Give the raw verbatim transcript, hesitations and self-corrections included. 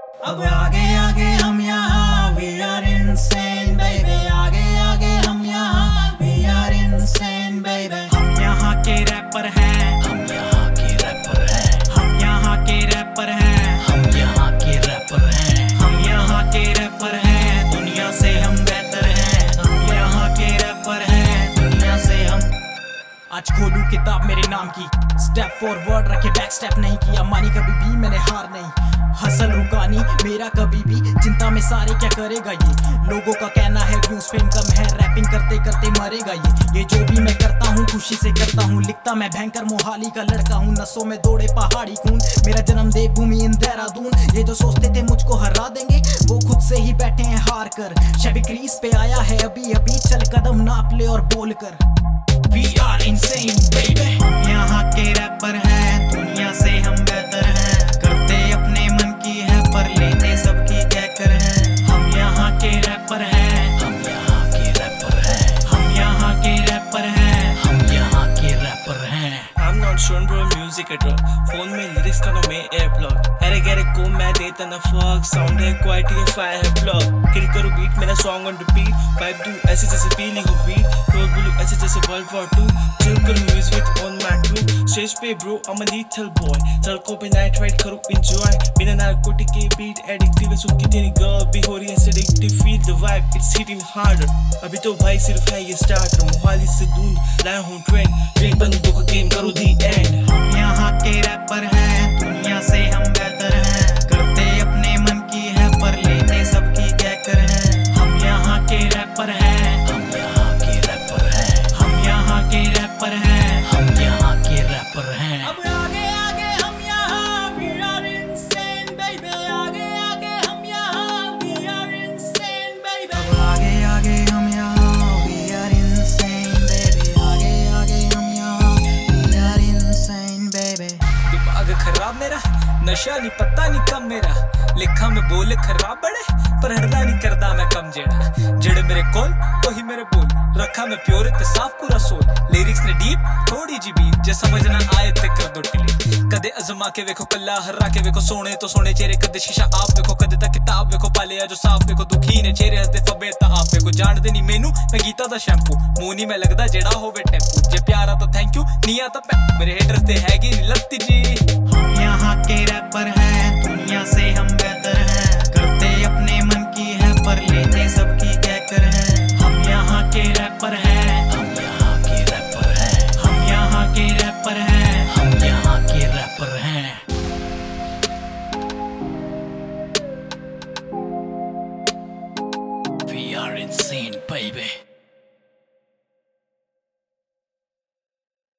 अब आगे आगे हम यहाँ we are insane baby, आगे आगे हम यहाँ we are insane baby। हम यहाँ के रैपर हैं, हम यहाँ के रैपर हैं, हम यहाँ के रैपर हैं, हम यहाँ के रैपर हैं, हम यहाँ के रैपर हैं, दुनिया से हम बेहतर हैं, हम यहाँ के रैपर हैं, दुनिया से हम। आज खोलूं किताब मेरे नाम की, स्टेप फॉरवर्ड रखे बैक स्टेप नहीं किया, मानी कभी भी मैंने हार नहीं, हसल रुका नहीं मेरा कभी भी, चिंता में सारे क्या करेगा ये, लोगों का कहना है व्यूज फेम कम है, रैपिंग करते करते मरेगा ये, ये जो भी मैं करता हूँ खुशी से करता हूँ, लिखता मैं भयंकर मोहाली का लड़का हूँ, नसों में दौड़े पहाड़ी खून, मेरा जन्म दे भूमि इन देहरादून, ये जो सोचते थे मुझको हरा देंगे वो खुद से ही बैठे हैं हार कर, शबी क्रीज पे आया है अभी अभी, चल कदम नाप ले और बोल कर We are insane baby। यहाँ के रैपर हैं, दुनिया से हम बेहतर हैं, करते अपने मन की है पर लेते सबकी कहकर हैं, हम यहाँ के रैपर हैं, हम यहाँ के रैपर हैं, हम यहाँ के रैपर हैं, हम यहाँ के रैपर हैं। I'm not sure bro music at all, phone में lyrics का नाम है airplug, अरे गैरे को मैं देता ना fuck, sound है quality है fire है plug, kill करूँ beat मेरा song on repeat, vibe दूँ ऐसे जैसे feeling of weed, roll बोलूँ ऐसे जैसे World War Two, chill करूँ music on my crew, stage पे bro I'm a little boy, सड़कों पे night ride करूँ enjoy, बिना narcotic के beat addictive है, सुन की तेरी girl भी हो रही है seductive, feel the vibe it's hitting harder, अभी तो भाई सिर्फ है ये starter, मोहाली से दूध लाया हूँ trend, ड्रिंक बंदूकों का game करूँ the end। हम यहाँ के रैपर हैं, दुनिया से हम बेहतर हैं, करते अपने मन की है पर लेते सबकी कहकर हैं, हम यहाँ के रैपर हैं, हम यहाँ के रैपर हैं, हम यहाँ के रैपर हैं, हम यहाँ के रैपर हैं। अब आगे आगे हम यहाँ we are insane baby, आगे आगे हम यहाँ we are insane baby। अब आगे आगे हम यहाँ we are insane baby, आगे आगे हम यहाँ we are insane baby। दिमाग खराब मेरा, नशा नहीं पता नहीं कम मेरा, लिखा में बोले खराब बड़े पर हरदा नहीं करदा मैं कम जेड़ा, जेड़े मेरे कोल वही मेरे बोल, रखा मैं प्योर ते साफ पूरा सोल, लिरिक्स ने डीप थोड़ी जी बीट, जे समझ ना आए ते कर दो डिलीट, कदे अजमा के देखो कल्ला हरा के देखो सोने तो सोने चेहरे, कदे शीशा आप देखो कदे तक किताब देखो, पाले जो साफ देखो दुखी ने चेहरे हसदे फबेता आप देखो, जान दे नहीं मेनू मैं गीता दा शैम्पू, मुंह नहीं मैं लगदा जेड़ा होवे टेम्पू, जे प्यारा तो थैंक यू नहीं आता पै, मेरे हेटर्स ते हैगी नहीं लगती जी। हम यहाँ के रैपर हैं, दुनिया से हम बेहतर हैं, करते अपने मन की है पर लेते सबकी कहकर हैं, हम यहाँ के रैपर हैं, हम यहाँ के रैपर हैं, हम यहाँ के रैपर हैं, हम यहाँ के रैपर हैं। We are insane baby।